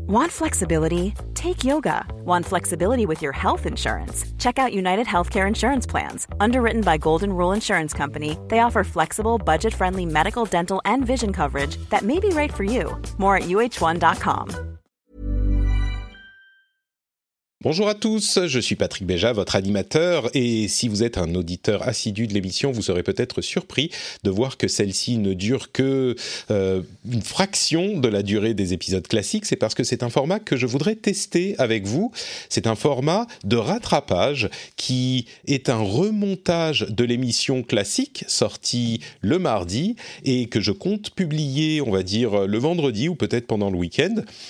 Want flexibility? Take yoga. Want flexibility with your health insurance? Check out United Healthcare Insurance Plans. Underwritten by Golden Rule Insurance Company, they offer flexible, budget-friendly medical, dental, and vision coverage that may be right for you. More at uh1.com. Bonjour à tous, je suis Patrick Béja, votre animateur, et si vous êtes un auditeur assidu de l'émission, vous serez peut-être surpris de voir que celle-ci ne dure que une fraction de la durée des épisodes classiques. C'est parce que c'est un format que je voudrais tester avec vous. C'est un format de rattrapage qui est un remontage de l'émission classique sortie le mardi et que je compte publier, on va dire, le vendredi ou peut-être pendant le week-end,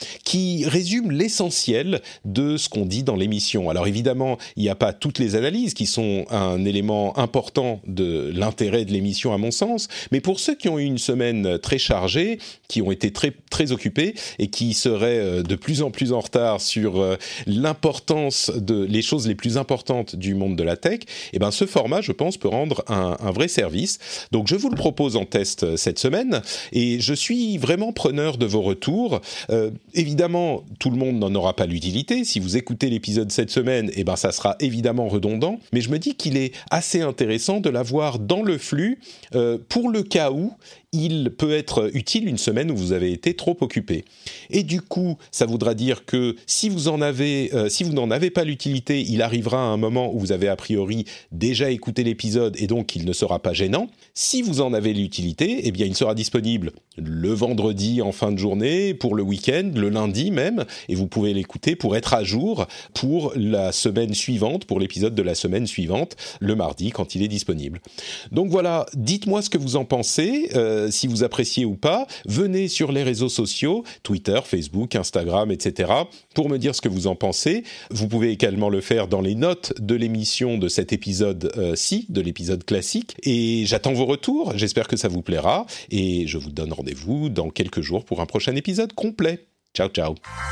qui résume l'essentiel de ce qu'on dit dans l'émission. Alors évidemment, il n'y a pas toutes les analyses qui sont un élément important de l'intérêt de l'émission à mon sens, mais pour ceux qui ont eu une semaine très chargée, qui ont été très, très occupés et qui seraient de plus en plus en retard sur l'importance les choses les plus importantes du monde de la tech, eh ben ce format, je pense, peut rendre un vrai service. Donc je vous le propose en test cette semaine et je suis vraiment preneur de vos retours. Évidemment, tout le monde n'en aura pas l'utilité. Si vous écoutez l'épisode cette semaine, eh ben ça sera évidemment redondant, mais je me dis qu'il est assez intéressant de l'avoir dans le flux pour le cas où il peut être utile une semaine où vous avez été trop occupé. Et du coup, ça voudra dire que si vous n'en avez pas l'utilité, il arrivera un moment où vous avez a priori déjà écouté l'épisode et donc il ne sera pas gênant. Si vous en avez l'utilité, eh bien il sera disponible le vendredi en fin de journée, pour le week-end, le lundi même, et vous pouvez l'écouter pour être à jour pour la semaine suivante, pour l'épisode de la semaine suivante, le mardi quand il est disponible. Donc voilà, dites-moi ce que vous en pensez. Si vous appréciez ou pas, venez sur les réseaux sociaux, Twitter, Facebook, Instagram, etc., pour me dire ce que vous en pensez. Vous pouvez également le faire dans les notes de l'émission de cet épisode-ci, de l'épisode classique. Et j'attends vos retours, j'espère que ça vous plaira. Et je vous donne rendez-vous dans quelques jours pour un prochain épisode complet. Ciao, ciao.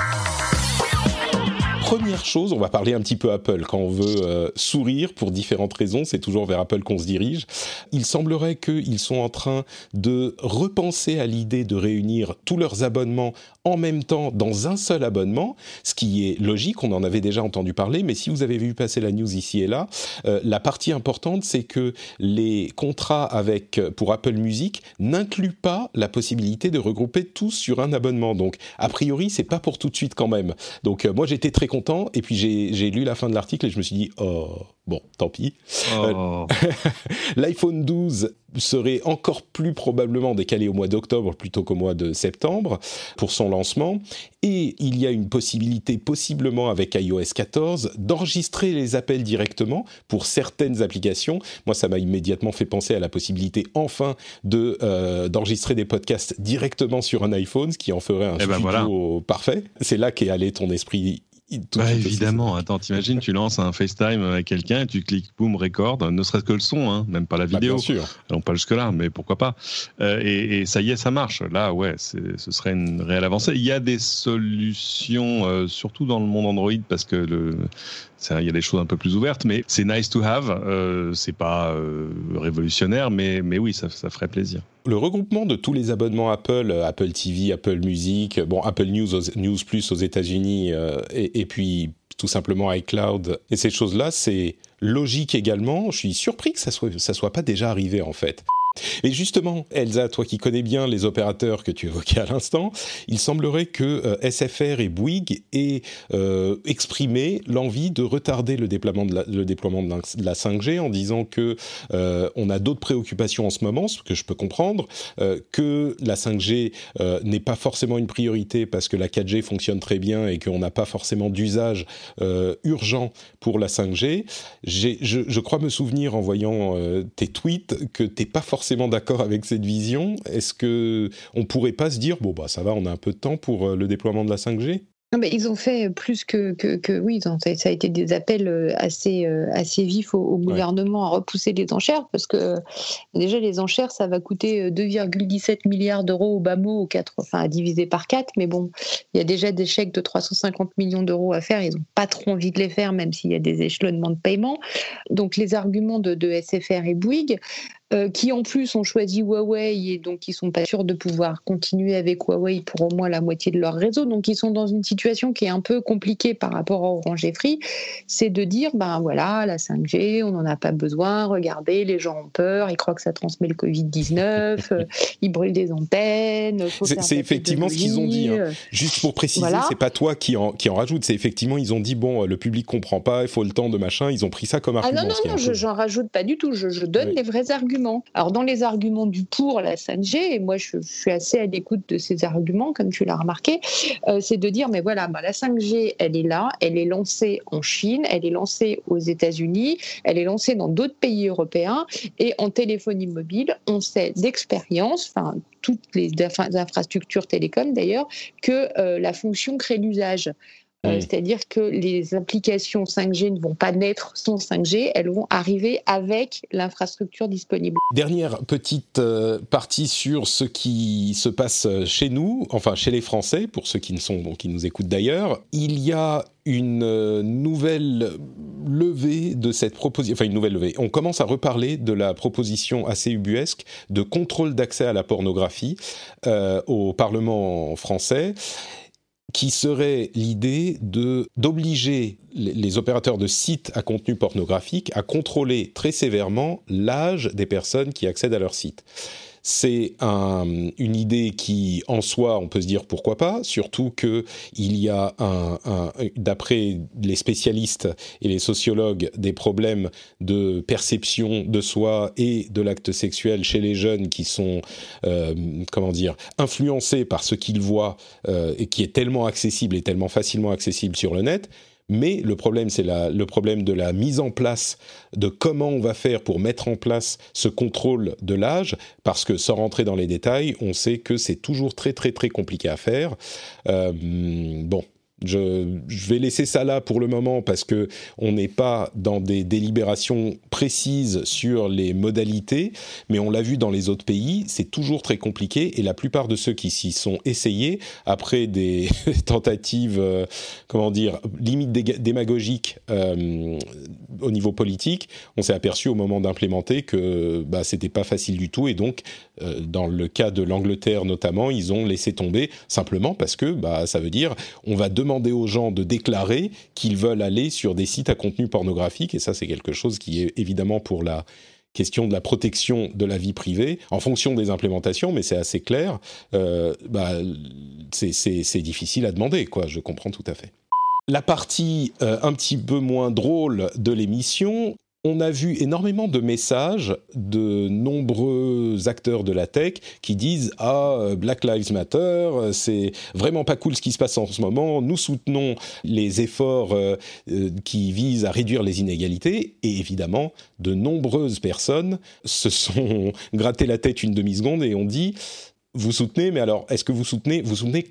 Première chose, on va parler un petit peu Apple. Quand on veut sourire pour différentes raisons, c'est toujours vers Apple qu'on se dirige. Il semblerait qu'ils sont en train de repenser à l'idée de réunir tous leurs abonnements en même temps dans un seul abonnement, ce qui est logique, on en avait déjà entendu parler, mais si vous avez vu passer la news ici et là, la partie importante, c'est que les contrats pour Apple Music n'incluent pas la possibilité de regrouper tous sur un abonnement. Donc, a priori, c'est pas pour tout de suite quand même. Donc, moi, j'étais très content, et puis j'ai lu la fin de l'article et je me suis dit, oh, bon, tant pis. Oh. L'iPhone 12 serait encore plus probablement décalé au mois d'octobre plutôt qu'au mois de septembre pour son lancement. Et il y a une possibilité, possiblement avec iOS 14, d'enregistrer les appels directement pour certaines applications. Moi, ça m'a immédiatement fait penser à la possibilité, enfin, d'enregistrer des podcasts directement sur un iPhone, ce qui en ferait un studio parfait. C'est là qu'est allé ton esprit. Évidemment, attends, t'imagines, tu lances un FaceTime avec quelqu'un et tu cliques, boum, record, ne serait-ce que le son, hein, même pas la vidéo. Bien sûr. Allons pas jusque-là, mais pourquoi pas. Et ça y est, ça marche. Là, ouais, ce serait une réelle avancée. Il y a des solutions, surtout dans le monde Android, parce que il y a des choses un peu plus ouvertes, mais c'est nice to have. C'est pas révolutionnaire, mais oui, ça ferait plaisir. Le regroupement de tous les abonnements Apple, Apple TV, Apple Music, Apple News Plus aux États-Unis, et puis tout simplement iCloud, et ces choses-là, c'est logique également. Je suis surpris que ça soit pas déjà arrivé en fait. Et justement, Elsa, toi qui connais bien les opérateurs que tu évoquais à l'instant, il semblerait que SFR et Bouygues aient exprimé l'envie de retarder le déploiement de la 5G en disant que on a d'autres préoccupations en ce moment, ce que je peux comprendre, que la 5G n'est pas forcément une priorité parce que la 4G fonctionne très bien et qu'on n'a pas forcément d'usage urgent pour la 5G. Je crois me souvenir en voyant tes tweets que t'es pas forcément d'accord avec cette vision. Est-ce que on pourrait pas se dire ça va, on a un peu de temps pour le déploiement de la 5G? Non, mais ils ont fait plus que oui, ça a été des appels assez vifs au gouvernement à repousser les enchères, parce que déjà les enchères, ça va coûter 2,17 milliards d'euros au bas mot, à diviser par 4, mais bon, il y a déjà des chèques de 350 millions d'euros à faire, ils n'ont pas trop envie de les faire, même s'il y a des échelonnements de paiement. Donc les arguments de SFR et Bouygues, qui en plus ont choisi Huawei et donc ils sont pas sûrs de pouvoir continuer avec Huawei pour au moins la moitié de leur réseau. Donc ils sont dans une situation qui est un peu compliquée par rapport à Orange et Free. C'est de dire, ben voilà, la 5G, on n'en a pas besoin. Regardez, les gens ont peur, ils croient que ça transmet le Covid-19, ils brûlent des antennes. C'est effectivement ce qu'ils ont dit. Hein. Juste pour préciser, c'est pas toi qui en rajoute. C'est effectivement, ils ont dit, bon, le public comprend pas, il faut le temps de machin. Ils ont pris ça comme argument. Non, j'en rajoute pas du tout. Je donne les vrais arguments. Alors, dans les arguments du pour la 5G, et moi je suis assez à l'écoute de ces arguments, comme tu l'as remarqué, c'est de dire, mais voilà, la 5G, elle est là, elle est lancée en Chine, elle est lancée aux États-Unis, elle est lancée dans d'autres pays européens, et en téléphonie mobile, on sait d'expérience, enfin, toutes les infrastructures télécom d'ailleurs, que la fonction crée l'usage. C'est-à-dire que les applications 5G ne vont pas naître sans 5G, elles vont arriver avec l'infrastructure disponible. Dernière petite partie sur ce qui se passe chez nous, enfin chez les Français, pour ceux qui nous écoutent d'ailleurs. Il y a une nouvelle levée de cette proposition, enfin une nouvelle levée. On commence à reparler de la proposition assez ubuesque de contrôle d'accès à la pornographie au Parlement français, qui serait l'idée d'obliger les opérateurs de sites à contenu pornographique à contrôler très sévèrement l'âge des personnes qui accèdent à leur site. C'est une idée qui, en soi, on peut se dire pourquoi pas, surtout qu'il y a, d'après les spécialistes et les sociologues, des problèmes de perception de soi et de l'acte sexuel chez les jeunes qui sont, influencés par ce qu'ils voient et qui est tellement accessible et tellement facilement accessible sur le net. Mais le problème, c'est le problème de la mise en place, de comment on va faire pour mettre en place ce contrôle de l'âge, parce que sans rentrer dans les détails, on sait que c'est toujours très très très compliqué à faire. Je vais laisser ça là pour le moment parce que on n'est pas dans des délibérations précises sur les modalités, mais on l'a vu dans les autres pays, c'est toujours très compliqué et la plupart de ceux qui s'y sont essayés, après des tentatives, limite démagogiques au niveau politique, on s'est aperçu au moment d'implémenter que c'était pas facile du tout et donc dans le cas de l'Angleterre notamment, ils ont laissé tomber simplement parce que ça veut dire on va demander aux gens de déclarer qu'ils veulent aller sur des sites à contenu pornographique et ça c'est quelque chose qui est évidemment pour la question de la protection de la vie privée en fonction des implémentations, mais c'est assez clair, c'est difficile à demander, quoi, je comprends tout à fait. La partie un petit peu moins drôle de l'émission, on a vu énormément de messages de nombreux acteurs de la tech qui disent « Ah, Black Lives Matter, c'est vraiment pas cool ce qui se passe en ce moment, nous soutenons les efforts qui visent à réduire les inégalités » et évidemment, de nombreuses personnes se sont gratté la tête une demi-seconde et ont dit « Vous soutenez, mais alors, est-ce que vous soutenez comment ?»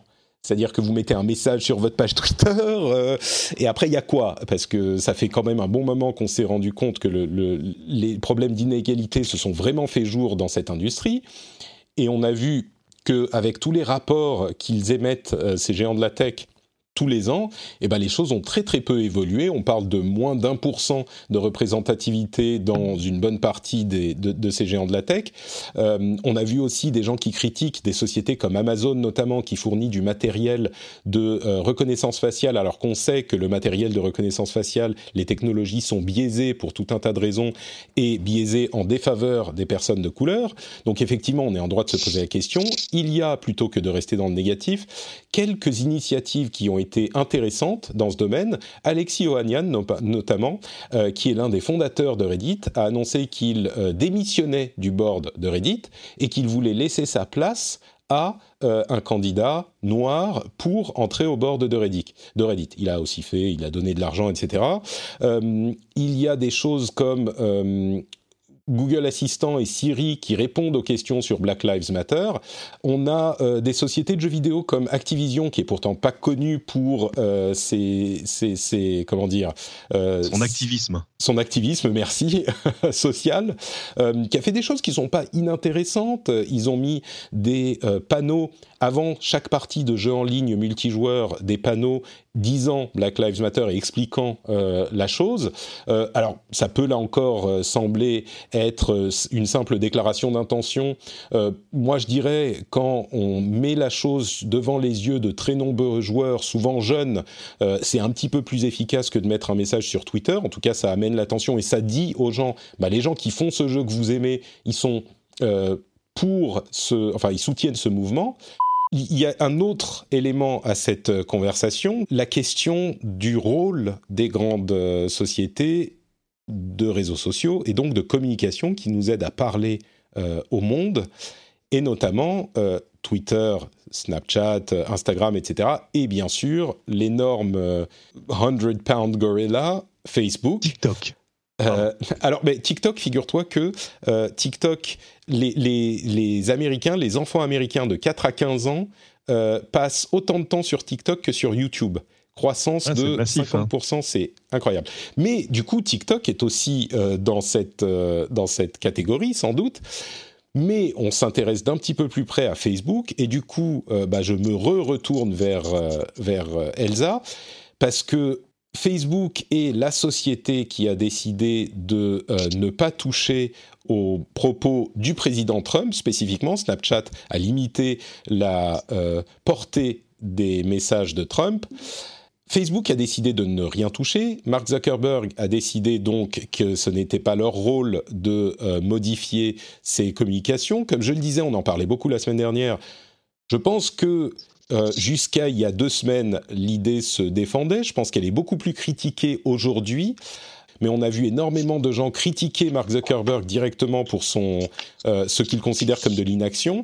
C'est-à-dire que vous mettez un message sur votre page Twitter et après il y a quoi ? Parce que ça fait quand même un bon moment qu'on s'est rendu compte que les problèmes d'inégalité se sont vraiment fait jour dans cette industrie et on a vu qu'avec tous les rapports qu'ils émettent, ces géants de la tech, tous les ans, les choses ont très très peu évolué. On parle de moins d'1% de représentativité dans une bonne partie de ces géants de la tech. On a vu aussi des gens qui critiquent des sociétés comme Amazon notamment, qui fournit du matériel de reconnaissance faciale, alors qu'on sait que le matériel de reconnaissance faciale, les technologies sont biaisées pour tout un tas de raisons et biaisées en défaveur des personnes de couleur. Donc effectivement, on est en droit de se poser la question. Il y a, plutôt que de rester dans le négatif, quelques initiatives qui ont été intéressantes dans ce domaine. Alexis Ohanian, notamment, qui est l'un des fondateurs de Reddit, a annoncé qu'il démissionnait du board de Reddit et qu'il voulait laisser sa place à un candidat noir pour entrer au board de Reddit. Il a aussi il a donné de l'argent, etc. Il y a des choses comme Google Assistant et Siri qui répondent aux questions sur Black Lives Matter. On a des sociétés de jeux vidéo comme Activision, qui est pourtant pas connue pour son activisme. son activisme, merci, social, qui a fait des choses qui ne sont pas inintéressantes. Ils ont mis des panneaux, avant chaque partie de jeu en ligne multijoueur, des panneaux disant Black Lives Matter et expliquant la chose. Alors, ça peut là encore sembler être une simple déclaration d'intention. Moi, je dirais, quand on met la chose devant les yeux de très nombreux joueurs, souvent jeunes, c'est un petit peu plus efficace que de mettre un message sur Twitter. En tout cas, ça amène l'attention et ça dit aux gens, les gens qui font ce jeu que vous aimez, ils sont ils soutiennent ce mouvement. Il y a un autre élément à cette conversation, la question du rôle des grandes sociétés de réseaux sociaux et donc de communication qui nous aident à parler au monde, et notamment Twitter, Snapchat, Instagram, etc. Et bien sûr, l'énorme 100-pound gorilla, Facebook. TikTok. Mais TikTok, figure-toi que TikTok, les Américains, les enfants américains de 4 à 15 ans passent autant de temps sur TikTok que sur YouTube. Croissance de massif, 50%, c'est incroyable. Mais du coup, TikTok est aussi dans cette catégorie, sans doute. Mais on s'intéresse d'un petit peu plus près à Facebook, et du coup, je me retourne vers Elsa, parce que Facebook est la société qui a décidé de ne pas toucher aux propos du président Trump, spécifiquement. Snapchat a limité la portée des messages de Trump. Facebook a décidé de ne rien toucher. Mark Zuckerberg a décidé donc que ce n'était pas leur rôle de modifier ses communications. Comme je le disais, on en parlait beaucoup la semaine dernière. Je pense que jusqu'à il y a 2 semaines, l'idée se défendait. Je pense qu'elle est beaucoup plus critiquée aujourd'hui. Mais on a vu énormément de gens critiquer Mark Zuckerberg directement pour ce qu'ils considèrent comme de l'inaction.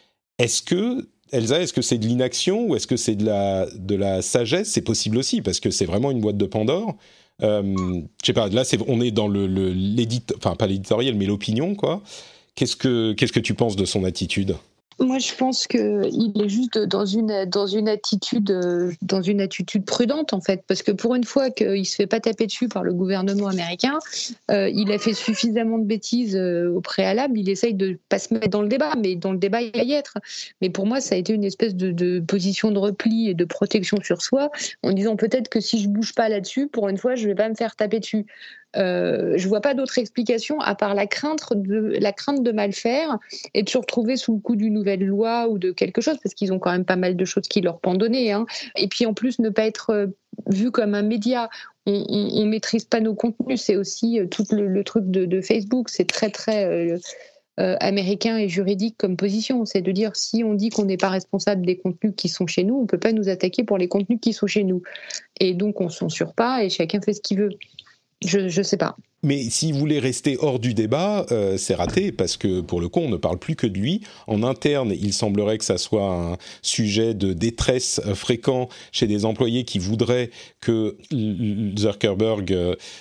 Elsa, est-ce que c'est de l'inaction ou est-ce que c'est de la sagesse ? C'est possible aussi, parce que c'est vraiment une boîte de Pandore. Je sais pas, là on est dans pas l'éditorial, mais l'opinion, quoi. Qu'est-ce que tu penses de son attitude ? Moi, je pense qu'il est juste dans une attitude prudente, en fait, parce que pour une fois qu'il se fait pas taper dessus par le gouvernement américain, il a fait suffisamment de bêtises au préalable. Il essaye de pas se mettre dans le débat, mais dans le débat, il va y être. Mais pour moi, ça a été une espèce de position de repli et de protection sur soi, en disant peut-être que si je bouge pas là-dessus, pour une fois, je vais pas me faire taper dessus. Je vois pas d'autre explication à part la crainte de mal faire et de se retrouver sous le coup d'une nouvelle loi ou de quelque chose, parce qu'ils ont quand même pas mal de choses qui leur pendonnaient, hein. Et puis en plus, ne pas être vu comme un média. On maîtrise pas nos contenus. C'est aussi tout le truc de Facebook. C'est très très américain et juridique comme position. C'est de dire, si on dit qu'on n'est pas responsable des contenus qui sont chez nous, on peut pas nous attaquer pour les contenus qui sont chez nous. Et donc on censure pas et chacun fait ce qu'il veut. Je sais pas. Mais s'il voulait rester hors du débat, c'est raté, parce que pour le coup, on ne parle plus que de lui. En interne, il semblerait que ça soit un sujet de détresse fréquent chez des employés qui voudraient que Zuckerberg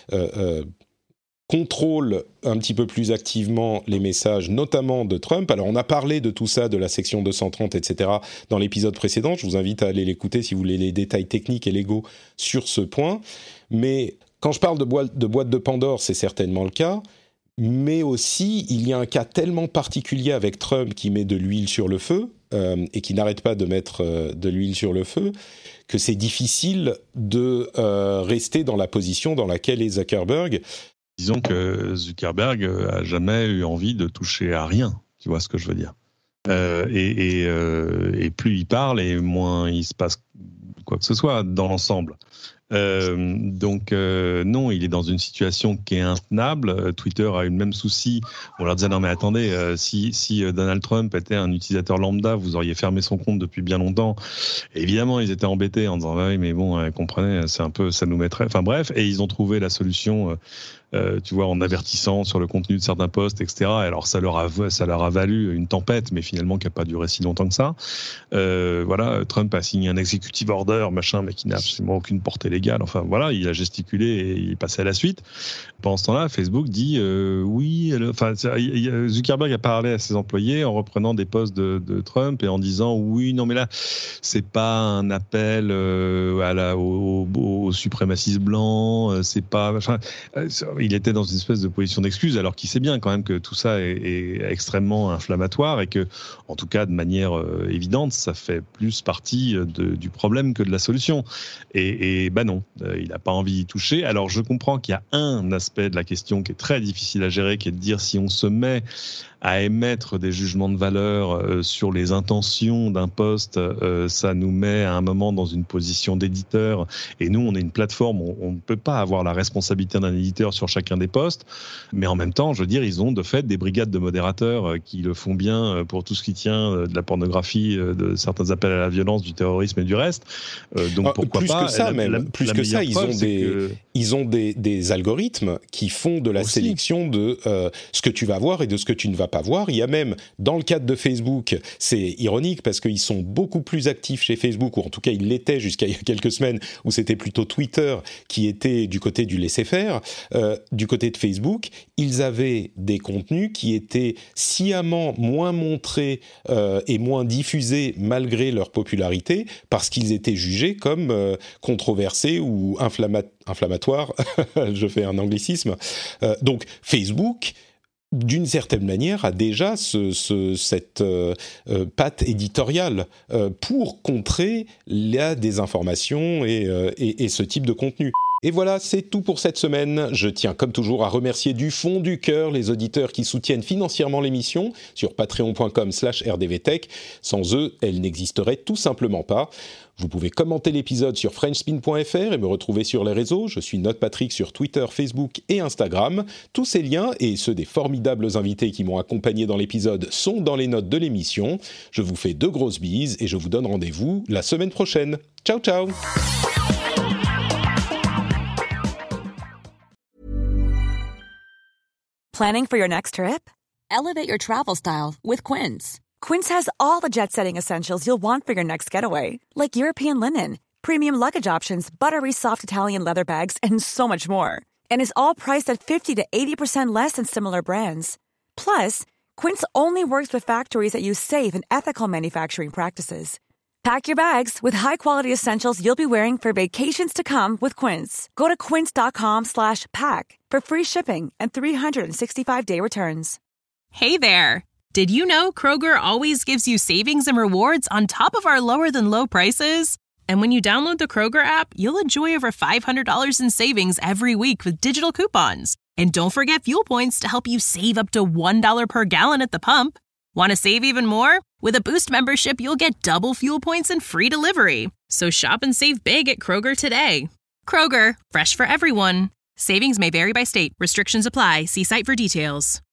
contrôle un petit peu plus activement les messages, notamment de Trump. Alors, on a parlé de tout ça, de la section 230, etc., dans l'épisode précédent. Je vous invite à aller l'écouter si vous voulez les détails techniques et légaux sur ce point. Mais quand je parle de boîte de Pandore, c'est certainement le cas, mais aussi, il y a un cas tellement particulier avec Trump qui met de l'huile sur le feu, et qui n'arrête pas de mettre de l'huile sur le feu, que c'est difficile de rester dans la position dans laquelle est Zuckerberg. Disons que Zuckerberg a jamais eu envie de toucher à rien, tu vois ce que je veux dire. Et plus il parle, et moins il se passe quoi que ce soit dans l'ensemble. Non, il est dans une situation qui est intenable. Twitter a eu le même souci. On leur disait non mais attendez, si Donald Trump était un utilisateur lambda, vous auriez fermé son compte depuis bien longtemps. Et évidemment, ils étaient embêtés en disant oui mais bon, comprenez, c'est un peu, ça nous mettrait. Enfin bref, et ils ont trouvé la solution. Tu vois, en avertissant sur le contenu de certains posts, etc. Alors ça leur a valu une tempête, mais finalement qui n'a pas duré si longtemps que ça. Voilà, Trump a signé un executive order, machin, mais qui n'a absolument aucune portée légal. Enfin voilà, il a gesticulé et il est passé à la suite. Pendant ce temps-là, Facebook dit oui. Zuckerberg a parlé à ses employés en reprenant des posts de Trump et en disant oui, non mais là, c'est pas un appel au suprémacisme blanc, c'est pas. Enfin, il était dans une espèce de position d'excuse, alors qu'il sait bien quand même que tout ça est extrêmement inflammatoire et que, en tout cas, de manière évidente, ça fait plus partie du problème que de la solution. Et non, il n'a pas envie d'y toucher. Alors, je comprends qu'il y a un aspect de la question qui est très difficile à gérer, qui est de dire si on se met à émettre des jugements de valeur sur les intentions d'un poste, ça nous met à un moment dans une position d'éditeur. Et nous, on est une plateforme, on ne peut pas avoir la responsabilité d'un éditeur sur chacun des postes. Mais en même temps, je veux dire, ils ont de fait des brigades de modérateurs qui le font bien pour tout ce qui tient de la pornographie, de certains appels à la violence, du terrorisme et du reste. Donc pourquoi plus pas que ça, plus que ça, ils ont des algorithmes qui font de la sélection de ce que tu vas voir et de ce que tu ne vas pas voir. Il y a même, dans le cadre de Facebook, c'est ironique parce qu'ils sont beaucoup plus actifs chez Facebook, ou en tout cas ils l'étaient jusqu'à il y a quelques semaines, où c'était plutôt Twitter qui était du côté du laisser-faire. Du côté de Facebook, ils avaient des contenus qui étaient sciemment moins montrés et moins diffusés malgré leur popularité, parce qu'ils étaient jugés comme controversés ou inflammatoires. Je fais un anglicisme. Donc Facebook, d'une certaine manière, a déjà cette patte éditoriale pour contrer la désinformation et ce type de contenu. Et voilà, c'est tout pour cette semaine. Je tiens comme toujours à remercier du fond du cœur les auditeurs qui soutiennent financièrement l'émission sur patreon.com/rdvtech. Sans eux, elle n'existerait tout simplement pas. Vous pouvez commenter l'épisode sur frenchspin.fr et me retrouver sur les réseaux. Je suis NotePatrick sur Twitter, Facebook et Instagram. Tous ces liens et ceux des formidables invités qui m'ont accompagné dans l'épisode sont dans les notes de l'émission. Je vous fais de grosses bises et je vous donne rendez-vous la semaine prochaine. Ciao, ciao! Planning for your next trip? Elevate your travel style with Quince. Quince has all the jet-setting essentials you'll want for your next getaway, like European linen, premium luggage options, buttery soft Italian leather bags, and so much more. And is all priced at 50 to 80% less than similar brands. Plus, Quince only works with factories that use safe and ethical manufacturing practices. Pack your bags with high-quality essentials you'll be wearing for vacations to come with Quince. Go to quince.com/pack for free shipping and 365-day returns. Hey there! Did you know Kroger always gives you savings and rewards on top of our lower-than-low prices? And when you download the Kroger app, you'll enjoy over $500 in savings every week with digital coupons. And don't forget fuel points to help you save up to $1 per gallon at the pump. Want to save even more? With a Boost membership, you'll get double fuel points and free delivery. So shop and save big at Kroger today. Kroger, fresh for everyone. Savings may vary by state. Restrictions apply. See site for details.